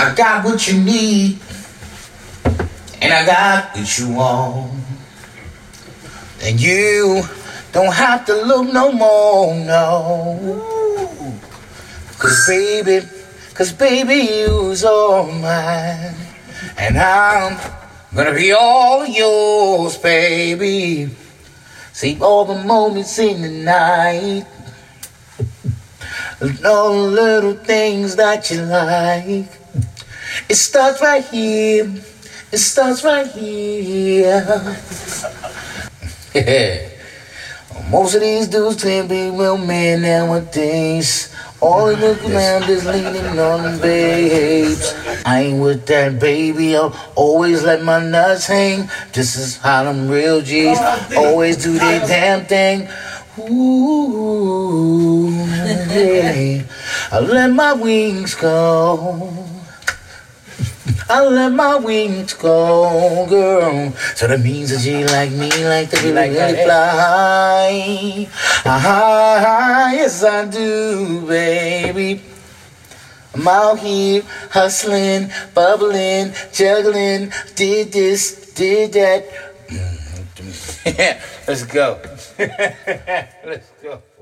I got what you need, and I got what you want. And you don't have to look no more, no. Cause baby, you's all mine. And I'm gonna be all yours, baby. Save all the moments in the night, and all the little things that you like. It starts right here. It starts right here. Most of these dudes can't be real men nowadays. All they look around is leaning on them babes. I ain't with that, baby. I'll always let my nuts hang. This is how them real G's always do their damn thing. Ooh, yeah. I let my wings go. I let my wings go, girl. So that means that you like me, like the really fly. Yes, I do, baby. I'm out here hustling, bubbling, juggling. Did this, did that. Let's go. Let's go.